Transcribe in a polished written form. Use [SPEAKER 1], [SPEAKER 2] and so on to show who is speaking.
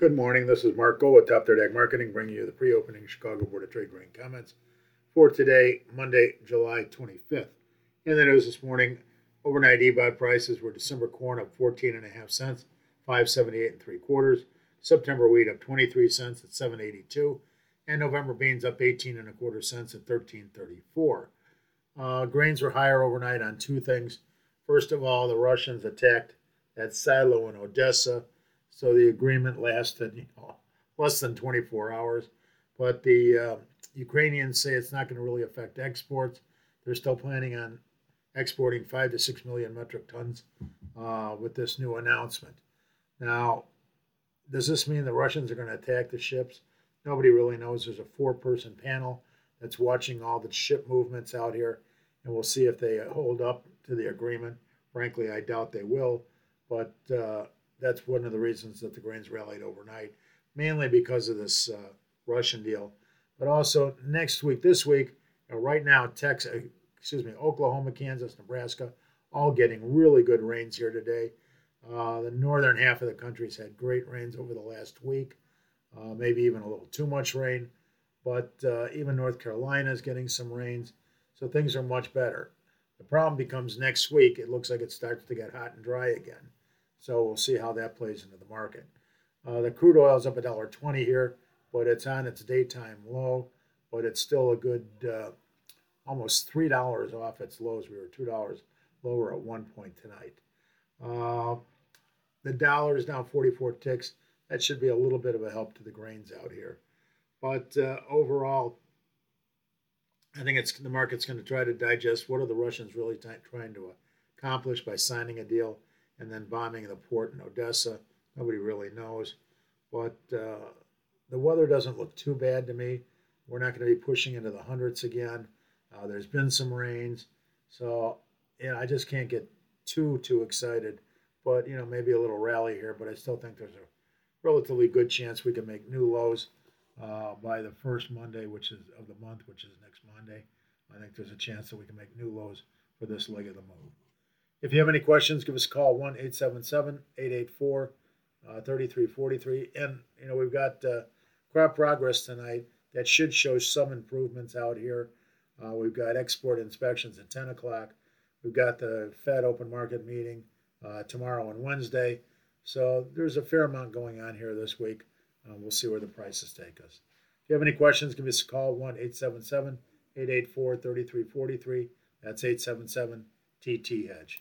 [SPEAKER 1] Good morning. This is Mark Gold with Top Third Ag Marketing, bringing you the pre-opening Chicago Board of Trade grain comments for today, Monday, July 25th. In the news this morning, overnight EBOT prices were December corn up 14 and a half cents, 5.78 and 3/4. September wheat up 23 cents at 7.82, and November beans up 18 and a quarter cents at 13.34. Grains were higher overnight on two things. First of all, the Russians attacked that silo in Odessa. So the agreement lasted, less than 24 hours. But the Ukrainians say it's not going to really affect exports. They're still planning on exporting 5 to 6 million metric tons with this new announcement. Now, does this mean the Russians are going to attack the ships? Nobody really knows. There's a 4-person panel that's watching all the ship movements out here, and we'll see if they hold up to the agreement. Frankly, I doubt they will, but that's one of the reasons that the grains rallied overnight, mainly because of this Russian deal. But also next week, this week, right now, Oklahoma, Kansas, Nebraska, all getting really good rains here today. The northern half of the country's had great rains over the last week, maybe even a little too much rain. But even North Carolina is getting some rains, so things are much better. The problem becomes next week. It looks like it starts to get hot and dry again. So we'll see how that plays into the market. The crude oil is up $1.20 here, but it's on its daytime low. But it's still a good almost $3 off its lows. We were $2 lower at one point tonight. The dollar is down 44 ticks. That should be a little bit of a help to the grains out here. But overall, I think the market's going to try to digest what are the Russians really trying to accomplish by signing a deal and then bombing the port in Odessa. Nobody really knows. But the weather doesn't look too bad to me. We're not going to be pushing into the hundreds again. There's been some rains. So, I just can't get too excited. But, maybe a little rally here. But I still think there's a relatively good chance we can make new lows by the first Monday, of the month, which is next Monday. I think there's a chance that we can make new lows for this leg of the move. If you have any questions, give us a call, 1-877-884-3343. And, we've got crop progress tonight that should show some improvements out here. We've got export inspections at 10 o'clock. We've got the Fed open market meeting tomorrow and Wednesday. So there's a fair amount going on here this week. We'll see where the prices take us. If you have any questions, give us a call, 1-877-884-3343. That's 877-TT-HEDGE.